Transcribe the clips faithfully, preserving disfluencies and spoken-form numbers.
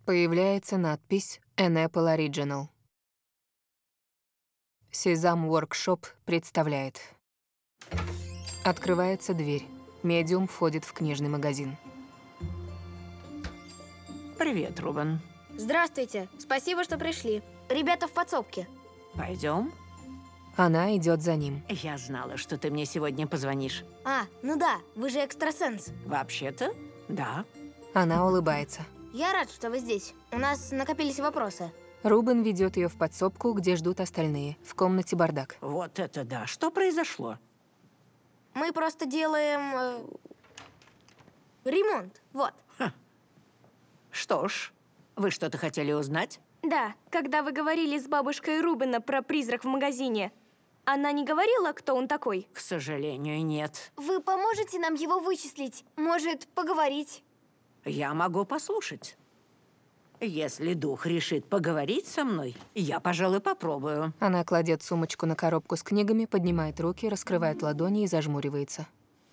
Появляется надпись «An Apple Original». Сезам Workshop представляет. Открывается дверь. Медиум входит в книжный магазин. Привет, Рубен. Здравствуйте. Спасибо, что пришли. Ребята в подсобке. Пойдем. Она идет за ним. Я знала, что ты мне сегодня позвонишь. А, ну да, вы же экстрасенс. Вообще-то, да. Она улыбается. Я рад, что вы здесь. У нас накопились вопросы. Рубен ведет ее в подсобку, где ждут остальные. В комнате бардак. Вот это да. Что произошло? Мы просто делаем... э, ремонт. Вот. Что ж, вы что-то хотели узнать? Да, когда вы говорили с бабушкой Рубена про призрак в магазине, она не говорила, кто он такой? К сожалению, нет. Вы поможете нам его вычислить? Может, поговорить? Я могу послушать. Если дух решит поговорить со мной, я, пожалуй, попробую. Она кладет сумочку на коробку с книгами, поднимает руки, раскрывает ладони и зажмуривается.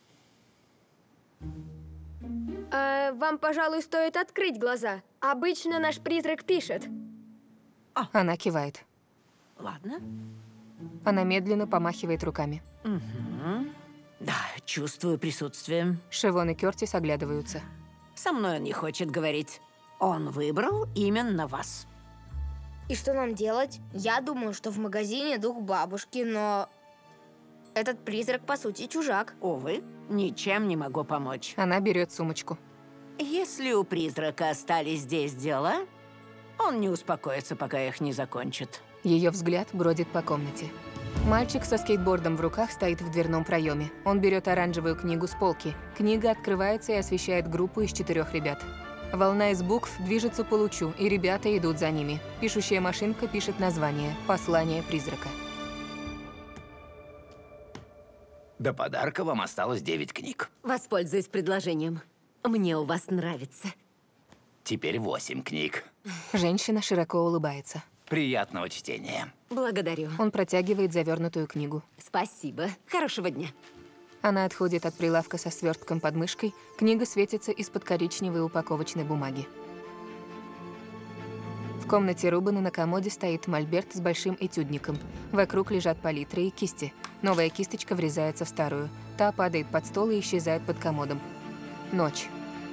А, вам, пожалуй, стоит открыть глаза. Обычно наш призрак пишет. Она кивает. Ладно. Она медленно помахивает руками. Угу. Да, чувствую присутствие. Шивон и Кёртис оглядываются. Со мной он не хочет говорить. Он выбрал именно вас. И что нам делать? Я думаю, что в магазине дух бабушки, но... Этот призрак, по сути, чужак. Увы, ничем не могу помочь. Она берет сумочку. Если у призрака остались здесь дела, он не успокоится, пока их не закончит. Ее взгляд бродит по комнате. Мальчик со скейтбордом в руках стоит в дверном проеме. Он берет оранжевую книгу с полки. Книга открывается и освещает группу из четырех ребят. Волна из букв движется по лучу, и ребята идут за ними. Пишущая машинка пишет название «Послание призрака». До подарка вам осталось девять книг. Воспользуюсь предложением. Мне у вас нравится. Теперь восемь книг. Женщина широко улыбается. Приятного чтения. Благодарю. Он протягивает завернутую книгу. Спасибо. Хорошего дня. Она отходит от прилавка со свертком под мышкой. Книга светится из-под коричневой упаковочной бумаги. В комнате Рубена на комоде стоит мольберт с большим этюдником. Вокруг лежат палитры и кисти. Новая кисточка врезается в старую. Та падает под стол и исчезает под комодом. Ночь.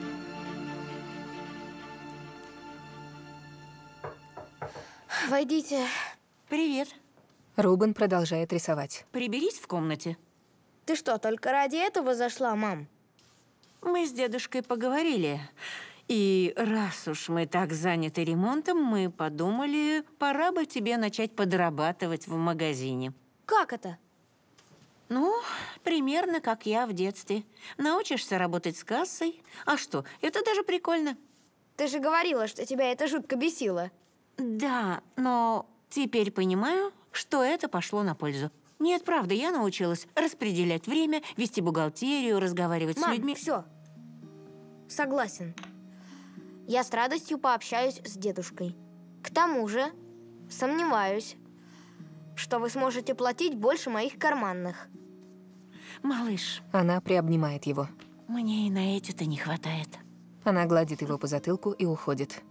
Войдите. Привет. Рубен продолжает рисовать. Приберись в комнате. Ты что, только ради этого зашла, мам? Мы с дедушкой поговорили. И раз уж мы так заняты ремонтом, мы подумали, пора бы тебе начать подрабатывать в магазине. Как это? Ну, примерно как я в детстве. Научишься работать с кассой. А что, это даже прикольно. Ты же говорила, что тебя это жутко бесило. Да, но теперь понимаю, что это пошло на пользу. Нет, правда, я научилась распределять время, вести бухгалтерию, разговаривать Мам, с людьми. все. Согласен. Я с радостью пообщаюсь с дедушкой. К тому же, сомневаюсь, что вы сможете платить больше моих карманных. Малыш, Она приобнимает его. мне и на эти-то не хватает. Она гладит его по затылку и уходит.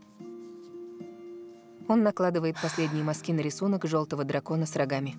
Он накладывает последние мазки на рисунок желтого дракона с рогами.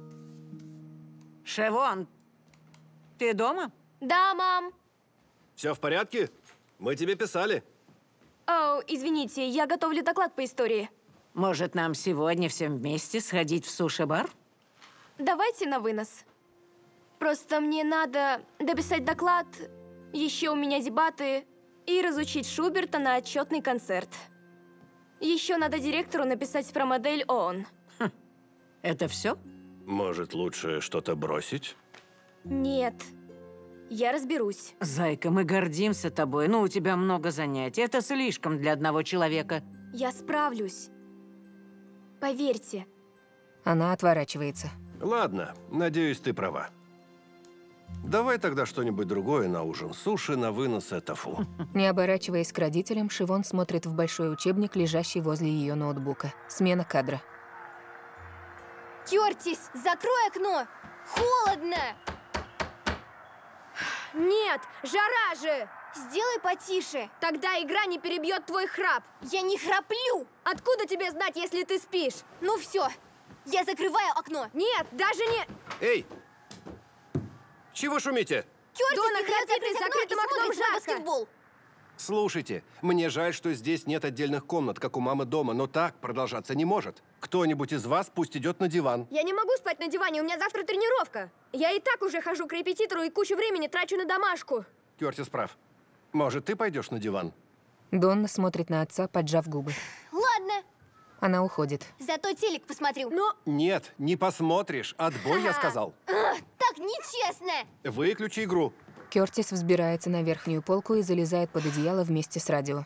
Шевон, ты дома? Да, мам. Все в порядке? Мы тебе писали. О, извините, я готовлю доклад по истории. Может, нам сегодня всем вместе сходить в суши-бар? Давайте на вынос. Просто мне надо дописать доклад, еще у меня дебаты, и разучить Шуберта на отчетный концерт. Еще надо директору написать про модель ООН. Это все? Может, лучше что-то бросить? Нет, я разберусь. Зайка, мы гордимся тобой, но у тебя много занятий. Это слишком для одного человека. Я справлюсь. Поверьте. Она отворачивается. Ладно, надеюсь, ты права. Давай тогда что-нибудь другое на ужин. Суши на вынос — это фу. Не оборачиваясь к родителям, Шивон смотрит в большой учебник, лежащий возле ее ноутбука. Смена кадра. Кёртис, закрой окно! Холодно! Нет, жара же! Сделай потише. Тогда игра не перебьет твой храп. Я не храплю. Откуда тебе знать, если ты спишь? Ну все, я закрываю окно. Нет, даже не... Эй! Чего шумите? Кёртис Дона не дает храпит закрыть с окно закрытым и окном, смотрит на жарко. баскетбол. Слушайте, мне жаль, что здесь нет отдельных комнат, как у мамы дома, но так продолжаться не может. Кто-нибудь из вас пусть идет на диван. Я не могу спать на диване, у меня завтра тренировка. Я и так уже хожу к репетитору и кучу времени трачу на домашку. Кёртис прав. Может, ты пойдешь на диван? Донна смотрит на отца, поджав губы. Ладно, Она уходит. зато телек посмотрю. Но Нет, не посмотришь. Отбой, я сказал. Ах, так нечестно. Выключи игру. Кёртис взбирается на верхнюю полку и залезает под одеяло вместе с радио.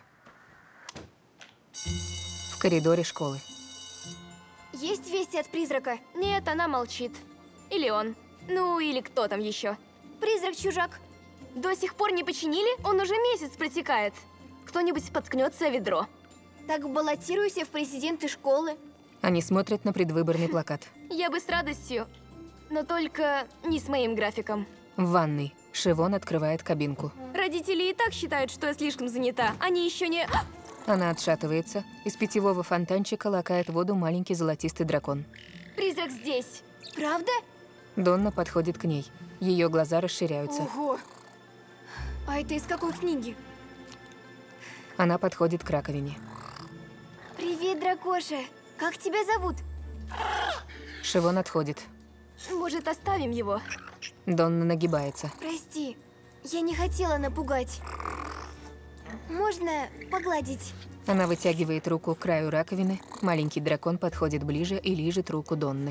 В коридоре школы. Есть вести от призрака? нет, она молчит. Или он. Ну, или кто там еще. Призрак-чужак. До сих пор не починили? Он уже месяц протекает. Кто-нибудь споткнется о ведро. Так баллотируйся в президенты школы. Они смотрят на предвыборный плакат. Я бы с радостью, но только не с моим графиком. В ванной. Шивон открывает кабинку. Родители и так считают, что я слишком занята. Они еще не... Она отшатывается. Из питьевого фонтанчика лакает воду маленький золотистый дракон. Призрак здесь. Правда? Донна подходит к ней. Ее глаза расширяются. Ого. А это из какой книги? Она подходит к раковине. Привет, дракоша. Как тебя зовут? Шивон отходит. Может, оставим его? Донна нагибается. Прости, я не хотела напугать. Можно погладить? Она вытягивает руку к краю раковины. Маленький дракон подходит ближе и лижет руку Донны.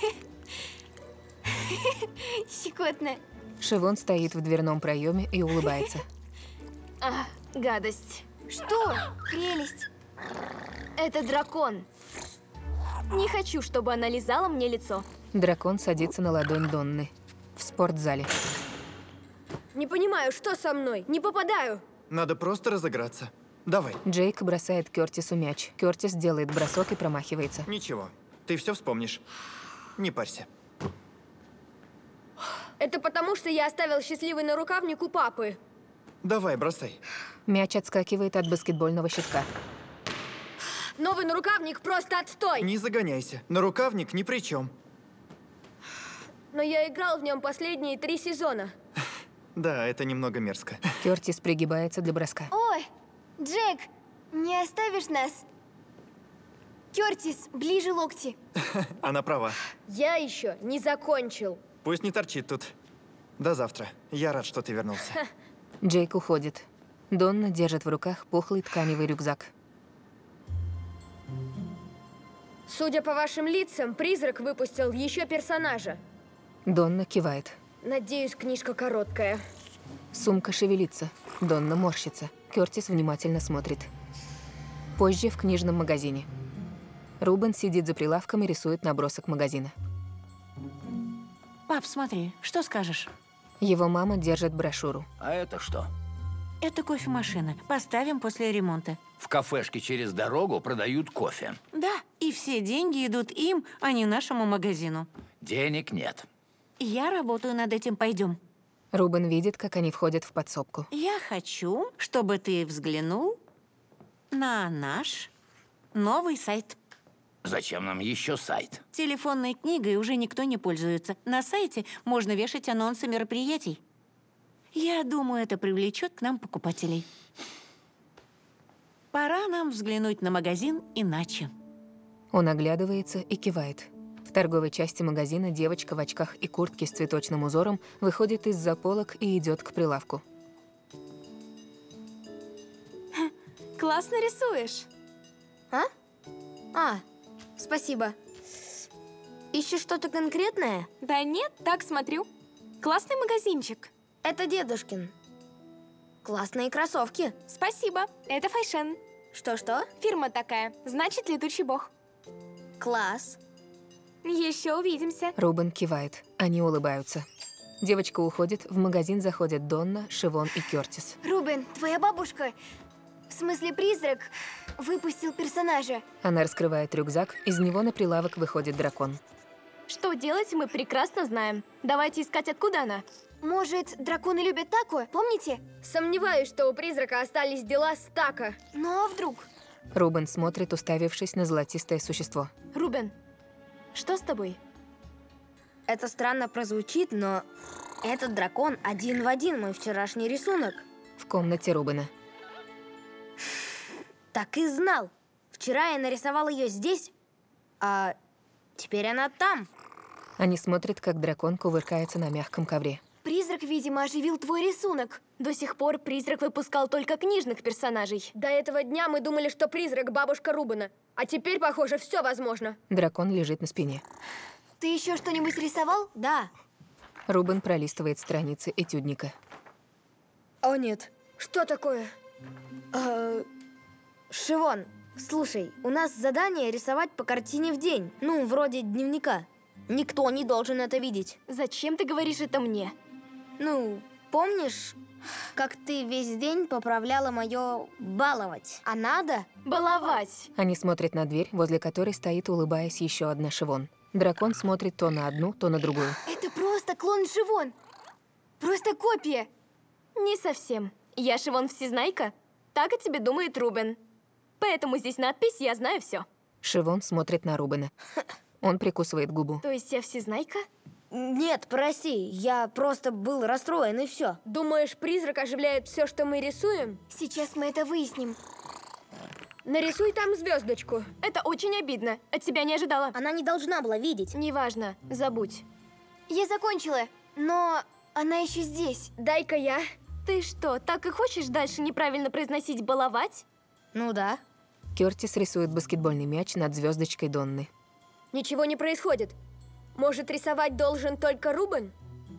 Щекотно. Шивон стоит в дверном проеме и улыбается. А, гадость. Что? Прелесть. Это дракон. Не хочу, чтобы она лизала мне лицо. Дракон садится на ладонь Донны. В спортзале. Не понимаю, что со мной? Не попадаю. Надо просто разыграться. Давай. Джейк бросает Кёртису мяч. Кёртис делает бросок и промахивается. Ничего. Ты все вспомнишь. Не парься. Это потому, что я оставил счастливый нарукавник у папы. Давай, бросай. Мяч отскакивает от баскетбольного щитка. Новый нарукавник просто отстой. Не загоняйся. Нарукавник ни при чем. Но я играл в нем последние три сезона. Да, это немного мерзко. Кёртис пригибается для броска. Ой, Джек, не оставишь нас? Кёртис, ближе локти. Она права. Я еще не закончил. Пусть не торчит тут. До завтра. Я рад, что ты вернулся. Джейк уходит. Донна держит в руках пухлый тканевый рюкзак. Судя по вашим лицам, призрак выпустил еще персонажа. Донна кивает. Надеюсь, книжка короткая. Сумка шевелится. Донна морщится. Кёртис внимательно смотрит. Позже в книжном магазине. Рубен сидит за прилавком и рисует набросок магазина. Пап, смотри, что скажешь? Его мама держит брошюру. А это что? Это кофемашина. Поставим после ремонта. В кафешке через дорогу продают кофе. Да, и все деньги идут им, а не нашему магазину. Денег нет. Я работаю над этим, пойдем. Рубен видит, как они входят в подсобку. Я хочу, чтобы ты взглянул на наш новый сайт. Зачем нам еще сайт? Телефонной книгой уже никто не пользуется. На сайте можно вешать анонсы мероприятий. Я думаю, это привлечет к нам покупателей. Пора нам взглянуть на магазин иначе. Он оглядывается и кивает. В торговой части магазина девочка в очках и куртке с цветочным узором выходит из-за полок и идет к прилавку. Классно рисуешь. А? А, спасибо. Ищешь что-то конкретное? Да нет, так смотрю. Классный магазинчик. Это дедушкин. Классные кроссовки. Спасибо, это фэшн. Что-что? Фирма такая, значит, летучий бог. Класс. Еще увидимся. Рубен кивает. Они улыбаются. Девочка уходит, в магазин заходят Донна, Шивон и Кёртис. Рубен, твоя бабушка, в смысле призрак, выпустил персонажа. Она раскрывает рюкзак, из него на прилавок выходит дракон. Что делать, мы прекрасно знаем. Давайте искать, откуда она. Может, драконы любят тако? Помните? Сомневаюсь, что у призрака остались дела с тако. Ну а вдруг? Рубен смотрит, уставившись на золотистое существо. Рубен, что с тобой? Это странно прозвучит, но этот дракон один в один мой вчерашний рисунок. В комнате Рубена. Так и знал. Вчера я нарисовал ее здесь, а теперь она там. Они смотрят, как дракон кувыркается на мягком ковре. Призрак, видимо, оживил твой рисунок. До сих пор призрак выпускал только книжных персонажей. До этого дня мы думали, что призрак бабушка Рубена. А теперь, похоже, все возможно. Дракон лежит на спине. Ты еще что-нибудь рисовал? Да. Рубен пролистывает страницы этюдника. О, нет. Что такое? Э, Шивон, слушай, у нас задание рисовать по картине в день. Ну, вроде дневника. Никто не должен это видеть. Зачем ты говоришь это мне? Ну, помнишь, как ты весь день поправляла мое баловать? А надо? Баловать. Они смотрят на дверь, возле которой стоит, улыбаясь, еще одна Шивон. Дракон смотрит то на одну, то на другую. Это просто клон Шивон. Просто копия. Не совсем. Я Шивон Всезнайка. Так о тебе думает Рубен. Поэтому здесь надпись «Я знаю все». Шивон смотрит на Рубена. Он прикусывает губу. То есть я Всезнайка? Нет, прости, я просто был расстроен и все. Думаешь, призрак оживляет все, что мы рисуем? Сейчас мы это выясним. Нарисуй там звездочку. Это очень обидно. От тебя не ожидала. Она не должна была видеть. Неважно, забудь. Я закончила, но она еще здесь. Дай-ка я. Ты что, так и хочешь дальше неправильно произносить «баловать»? Ну да. Кёртис рисует баскетбольный мяч над звездочкой Донны. Ничего не происходит. Может, рисовать должен только Рубен?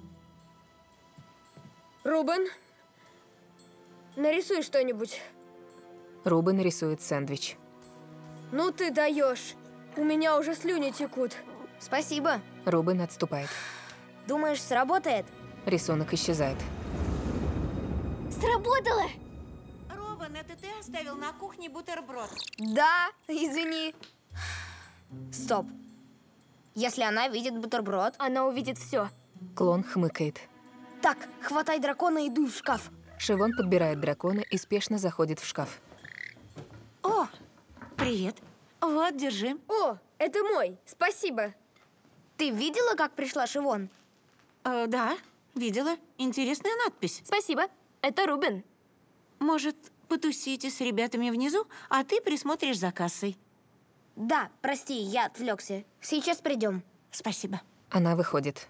Рубен? Нарисуй что-нибудь. Рубен рисует сэндвич. Ну ты даешь. У меня уже слюни текут. Спасибо. Рубен отступает. Думаешь, сработает? Рисунок исчезает. Сработало! Робин, это ты оставил на кухне бутерброд? Да, извини. Стоп. Если она видит бутерброд... Она увидит все. Клон хмыкает. Так, хватай дракона и дуй в шкаф. Шивон подбирает дракона и спешно заходит в шкаф. О, привет. Вот, держи. О, это мой. Спасибо. Ты видела, как пришла Шивон? Э, да, видела. Интересная надпись. Спасибо. Это Рубен. Может, потусите с ребятами внизу, а ты присмотришь за кассой. Да, прости, я отвлекся. Сейчас придем. Спасибо. Она выходит.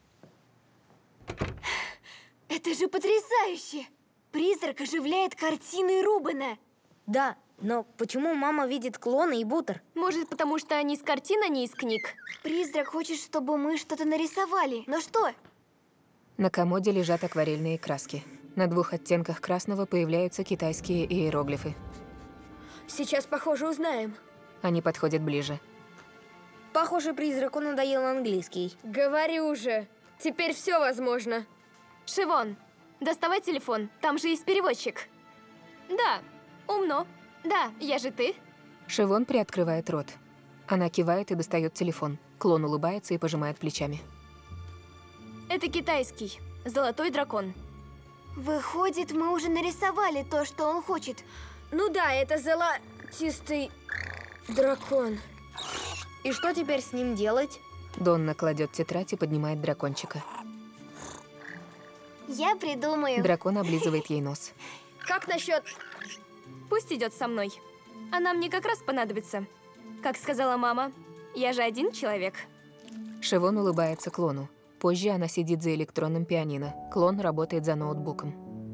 Это же потрясающе! Призрак оживляет картины Рубена. Да, но почему мама видит клона и бутер? Может, потому что они из картин, а не из книг? Призрак хочет, чтобы мы что-то нарисовали. Но что? На комоде лежат акварельные краски. На двух оттенках красного появляются китайские иероглифы. Сейчас, похоже, узнаем. Они подходят ближе. Похоже, призраку надоел английский. Говорю же, теперь все возможно. Шивон, доставай телефон. Там же есть переводчик. Да, умно. Да, я же ты. Шивон приоткрывает рот. Она кивает и достает телефон. Клон улыбается и пожимает плечами. Это китайский. Золотой дракон. Выходит, мы уже нарисовали то, что он хочет. Ну да, это золотистый дракон. И что теперь с ним делать? Донна кладет тетрадь и поднимает дракончика. Я придумаю. Дракон облизывает ей нос. Как насчет... Пусть идет со мной. Она мне как раз понадобится. Как сказала мама, я же один человек. Шивон улыбается клону. Позже она сидит за электронным пианино. Клон работает за ноутбуком.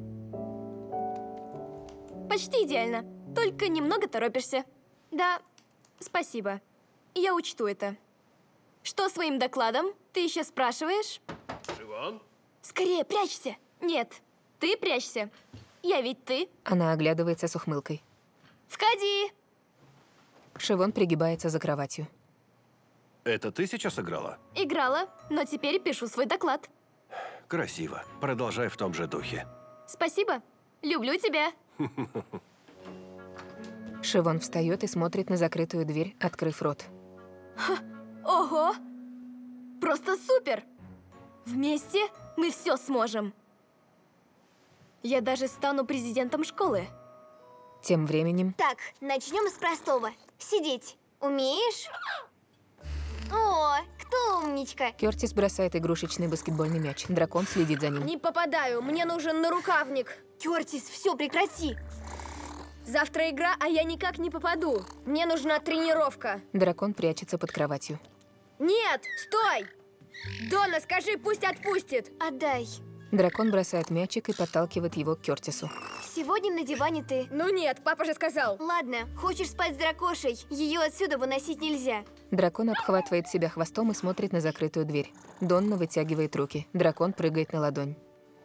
Почти идеально. Только немного торопишься. Да, спасибо. Я учту это. Что своим докладом? Ты еще спрашиваешь? Шивон? Скорее, прячься. Нет, ты прячься. Я ведь ты. Она оглядывается с ухмылкой. Входи! Шивон пригибается за кроватью. Это ты сейчас играла? Играла, но теперь пишу свой доклад. Красиво. Продолжай в том же духе. Спасибо. Люблю тебя. Шивон встает и смотрит на закрытую дверь, открыв рот. Ого! Просто супер! Вместе мы все сможем. Я даже стану президентом школы. Тем временем Так, начнем с простого. Сидеть. Умеешь? О, кто умничка? Кёртис бросает игрушечный баскетбольный мяч. Дракон следит за ним. Не попадаю, мне нужен нарукавник. Кёртис, все, прекрати. Завтра игра, а я никак не попаду. Мне нужна тренировка. Дракон прячется под кроватью. Нет, стой! Дона, скажи, пусть отпустит. Отдай. Дракон бросает мячик и подталкивает его к Кёртису. Сегодня на диване ты. Ну нет, папа же сказал. Ладно, хочешь спать с дракошей? Ее отсюда выносить нельзя. Дракон обхватывает себя хвостом и смотрит на закрытую дверь. Донна вытягивает руки. Дракон прыгает на ладонь.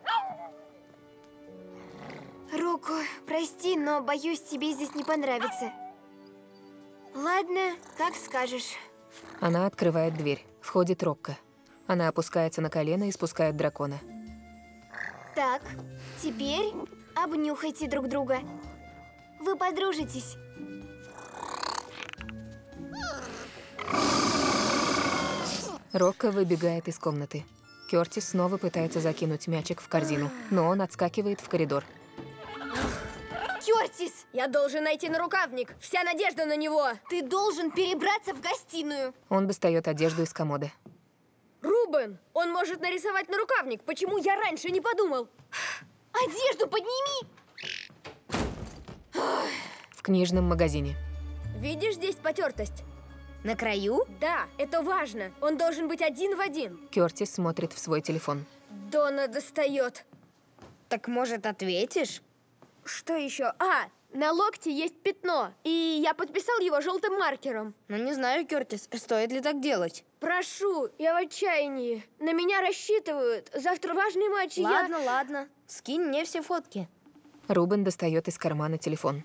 Року, прости, но боюсь, тебе здесь не понравится. Ладно, как скажешь. Она открывает дверь. Входит Рокко. Она опускается на колено и спускает дракона. Так, теперь обнюхайте друг друга. Вы подружитесь. Рокко выбегает из комнаты. Кёртис снова пытается закинуть мячик в корзину, но он отскакивает в коридор. Кёртис, Я должен найти нарукавник. Вся надежда на него. ты должен перебраться в гостиную. Он достает одежду из комода. Рубен, он может нарисовать нарукавник. Почему я раньше не подумал? Одежду подними. В книжном магазине. Видишь здесь потертость? На краю? Да, это важно. Он должен быть один в один. Кёртис смотрит в свой телефон. Дона достает. Так, может, ответишь? Что еще? А, на локте есть пятно. И я подписал его желтым маркером. Ну, не знаю, Кёртис, стоит ли так делать. Прошу, я в отчаянии. На меня рассчитывают. Завтра важный матч, и я... Ладно, ладно. Скинь мне все фотки. Рубен достает из кармана телефон.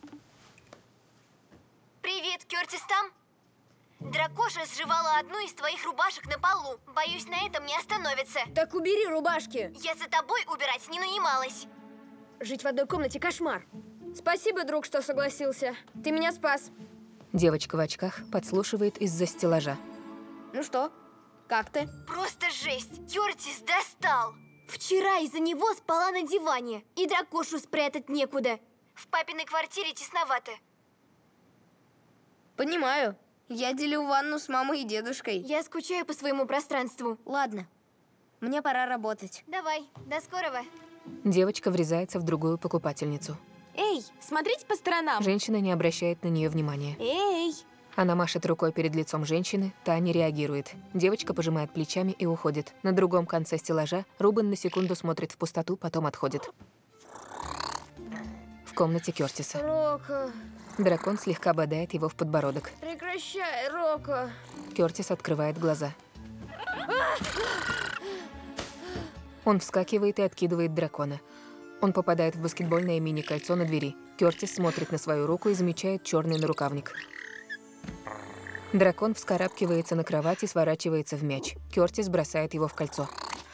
Привет, Кёртис там? Дракоша сживала одну из твоих рубашек на полу. Боюсь, на этом не остановится. Так убери рубашки. Я за тобой убирать не нанималась. Жить в одной комнате кошмар. Спасибо, друг, что согласился. Ты меня спас. Девочка в очках подслушивает из-за стеллажа. Ну что, как ты? Просто жесть. Кёртис достал. Вчера из-за него спала на диване. И дракошу спрятать некуда. В папиной квартире тесновато. Понимаю. Я делю ванну с мамой и дедушкой. Я скучаю по своему пространству. Ладно. Мне пора работать. Давай. До скорого. Девочка врезается в другую покупательницу. Эй, смотрите по сторонам. Женщина не обращает на нее внимания. Эй! Она машет рукой перед лицом женщины, та не реагирует. Девочка пожимает плечами и уходит. На другом конце стеллажа Рубен на секунду смотрит в пустоту, потом отходит. В комнате Кёртиса. Рока, Дракон слегка бодает его в подбородок. прекращай, Рока. Кёртис открывает глаза. Он вскакивает и откидывает дракона. Он попадает в баскетбольное мини-кольцо на двери. Кёртис смотрит на свою руку и замечает черный нарукавник. Дракон вскарабкивается на кровать и сворачивается в мяч. Кёртис бросает его в кольцо.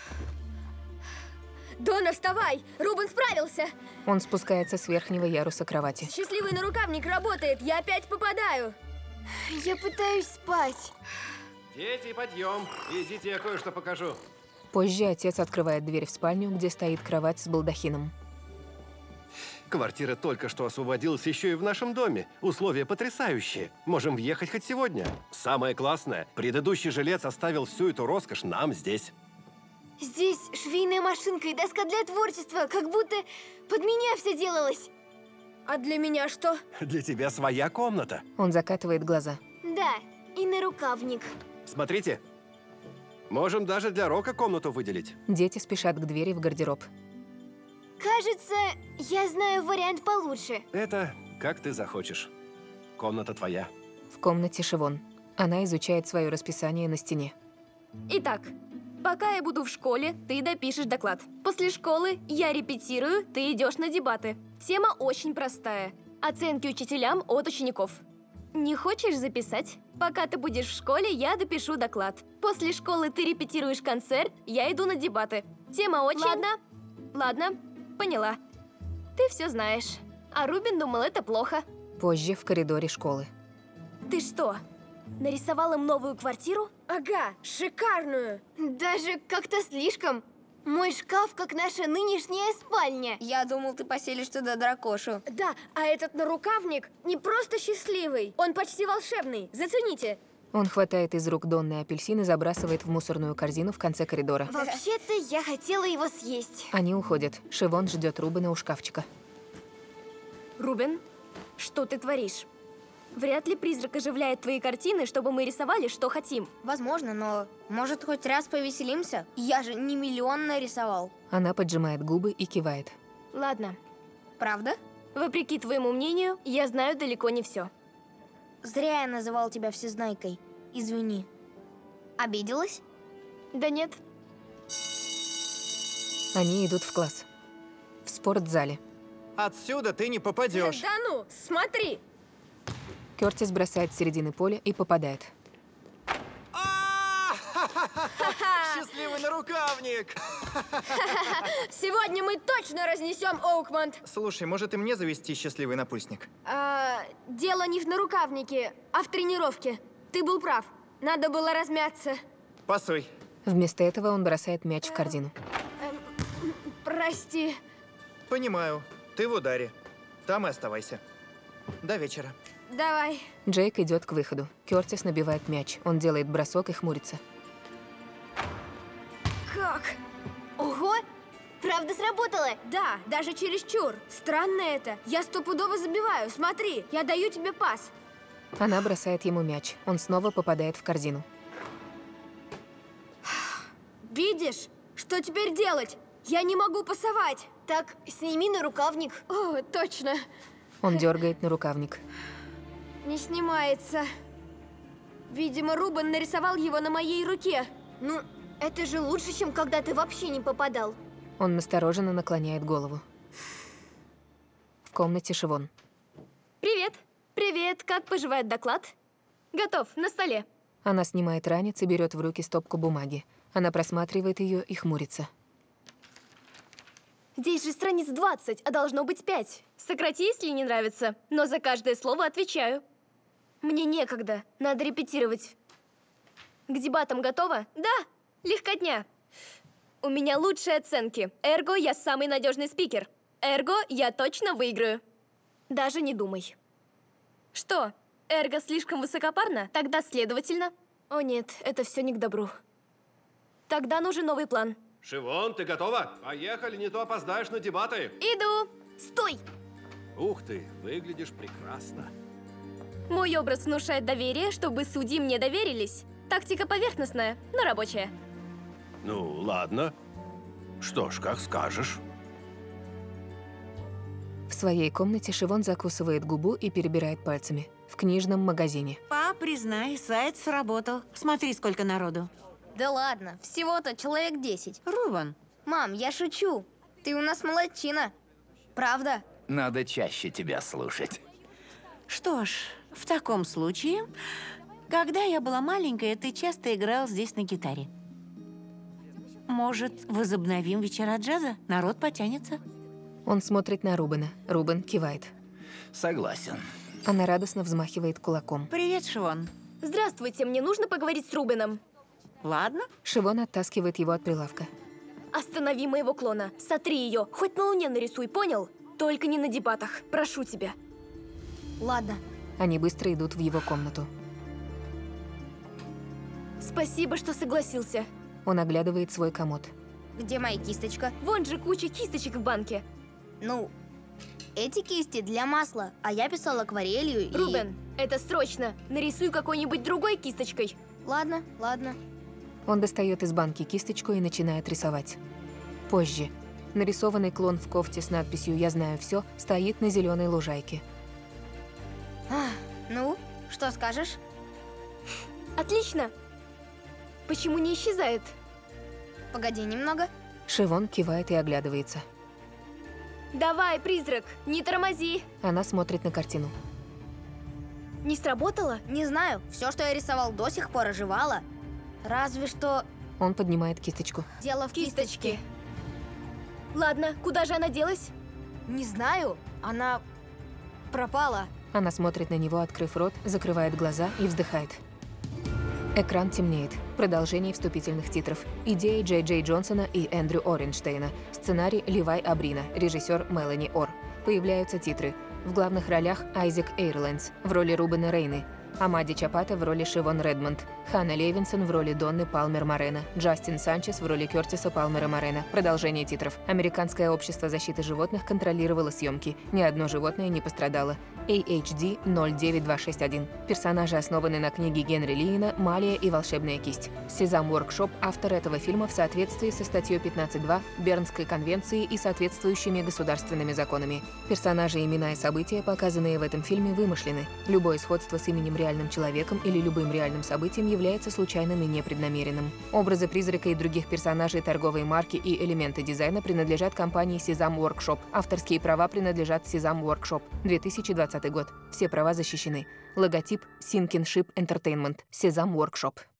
Дона, вставай! Рубен справился! Он спускается с верхнего яруса кровати. Счастливый нарукавник работает! Я опять попадаю! Я пытаюсь спать. Дети, подъем. Идите, я кое-что покажу. Позже отец открывает дверь в спальню, где стоит кровать с балдахином. Квартира только что освободилась еще и в нашем доме. Условия потрясающие. Можем въехать хоть сегодня. Самое классное, предыдущий жилец оставил всю эту роскошь нам здесь. Здесь швейная машинка и доска для творчества, как будто под меня все делалось. А для меня что? Для тебя своя комната. Он закатывает глаза. Да, и нарукавник. Смотрите. Можем даже для Рока комнату выделить. Дети спешат к двери в гардероб. Кажется, я знаю вариант получше. Это как ты захочешь. Комната твоя. В комнате Шивон. Она изучает свое расписание на стене. Итак, пока я буду в школе, ты допишешь доклад. После школы я репетирую, ты идешь на дебаты. Тема очень простая. Оценки учителям от учеников. Не хочешь записать? Пока ты будешь в школе, я допишу доклад. После школы ты репетируешь концерт, я иду на дебаты. Тема очень... Ладно, ладно, поняла. Ты все знаешь. А Рубен думал, это плохо. Позже в коридоре школы. Ты что, нарисовал им новую квартиру? Ага, шикарную! Даже как-то слишком. Мой шкаф, как наша нынешняя спальня. Я думал, ты поселишь туда дракошу. Да, а этот нарукавник не просто счастливый, он почти волшебный. Зацените. Он хватает из рук Донны апельсин и забрасывает в мусорную корзину в конце коридора. Вообще-то я хотела его съесть. Они уходят. Шивон ждет Рубена у шкафчика. Рубен, что ты творишь? Вряд ли призрак оживляет твои картины, чтобы мы рисовали, что хотим. Возможно, но может хоть раз повеселимся? Я же не миллион нарисовал. Она поджимает губы и кивает. Ладно, Правда? вопреки твоему мнению, я знаю далеко не все. Зря я называл тебя всезнайкой. Извини. Обиделась? Да нет, Они идут в класс. В спортзале. Отсюда ты не попадешь. Да ну, смотри. Кёртис бросает с середины поля и попадает. А! Счастливый нарукавник! Сегодня мы точно разнесем Оукмонт. Слушай, может и мне завести счастливый напульсник? А, дело не в нарукавнике, а в тренировке. Ты был прав. Надо было размяться. Пасуй. Вместо этого он бросает мяч в корзину. Прости. Понимаю. Ты в ударе. Там и оставайся. До вечера. Давай. Джейк идет к выходу. Кёртис набивает мяч. Он делает бросок и хмурится. Как? Ого! Правда сработало? Да, даже чересчур. Странно это. Я стопудово забиваю. Смотри, я даю тебе пас. Она бросает ему мяч. Он снова попадает в корзину. Видишь? Что теперь делать? Я не могу пасовать. Так, сними нарукавник. О, точно. Он дергает на рукавник. Не снимается. Видимо, Рубен нарисовал его на моей руке. Ну, это же лучше, чем когда ты вообще не попадал. Он настороженно наклоняет голову. В комнате Шивон. привет. Привет, как поживает доклад? Готов, на столе. Она снимает ранец и берет в руки стопку бумаги. Она просматривает ее и хмурится. Здесь же страниц двадцать, а должно быть пять. Сократи, если не нравится, но за каждое слово отвечаю. Мне некогда, надо репетировать. К дебатам готова? Да, легкотня. У меня лучшие оценки. Эрго, я самый надежный спикер. Эрго, я точно выиграю. Даже не думай. Что, Эрго слишком высокопарно? Тогда следовательно. О нет, это все не к добру. Тогда нужен новый план. Шивон, ты готова? Поехали, не то опоздаешь на дебаты. Иду. Стой! Ух ты, выглядишь прекрасно. Мой образ внушает доверие, чтобы судьи мне доверились. Тактика поверхностная, но рабочая. Ну, ладно. Что ж, как скажешь. В своей комнате Шивон закусывает губу и перебирает пальцами. В книжном магазине. Па, признай, сайт сработал. Смотри, сколько народу. Да ладно, всего-то человек десять. Рубен, Мам, я шучу. Ты у нас молодчина. Правда? Надо чаще тебя слушать. что ж, в таком случае, когда я была маленькая, ты часто играл здесь на гитаре. Может, возобновим вечера джаза? Народ потянется. Он смотрит на Рубена. Рубен кивает. Согласен. Она радостно взмахивает кулаком. Привет, Шивон. Здравствуйте, мне нужно поговорить с Рубеном. Ладно. Шивон оттаскивает его от прилавка. Останови моего клона. Сотри ее. Хоть на Луне нарисуй, понял? Только не на дебатах. Прошу тебя. Ладно. Они быстро идут в его комнату. Спасибо, что согласился. Он оглядывает свой комод. Где моя кисточка? Вон же куча кисточек в банке. Ну, эти кисти для масла, а я писал акварелью и... Рубен, это срочно. Нарисуй какой-нибудь другой кисточкой. Ладно, ладно. Он достает из банки кисточку и начинает рисовать. Позже. Нарисованный клон в кофте с надписью «Я знаю все» стоит на зеленой лужайке. Ах, ну, что скажешь? Отлично. Почему не исчезает? Погоди немного. Шивон кивает и оглядывается. Давай, призрак, не тормози. Она смотрит на картину. Не сработало? Не знаю, все, что я рисовал до сих пор, оживало. Разве что Он поднимает кисточку. дело в кисточке. Ладно, куда же она делась? Не знаю, она пропала. Она смотрит на него, открыв рот, закрывает глаза и вздыхает. Экран темнеет. Продолжение вступительных титров. Идеи Джей Джей Джонсона и Эндрю Оренштейна. Сценарий Левай Абрина. Режиссер Мелани Ор. Появляются титры. В главных ролях Айзек Эйрленс в роли Рубена Рейны, Амади Чапата в роли Шивон Редмонд, Ханна Левинсон в роли Донны Палмер Морено, Джастин Санчес в роли Кертиса Палмера Морено. Продолжение титров. Американское общество защиты животных контролировало съемки. Ни одно животное не пострадало. эй эйч ди ноль девять два шесть один. Персонажи основаны на книге Генри Лиена «Малия и волшебная кисть». Сезам Воркшоп – автор этого фильма в соответствии со статьей пятнадцать два Бернской конвенции и соответствующими государственными законами. Персонажи, имена и события, показанные в этом фильме, вымышлены. Любое сходство с именем реальным человеком или любым реальным событием является случайным и непреднамеренным. Образы призрака и других персонажей торговой марки и элементы дизайна принадлежат компании Сезам Воркшоп. Авторские права принадлежат Сезам Воркшоп. две тысячи двадцатый год. Все права защищены. Логотип Sinking Ship Entertainment. Сезам Воркшоп.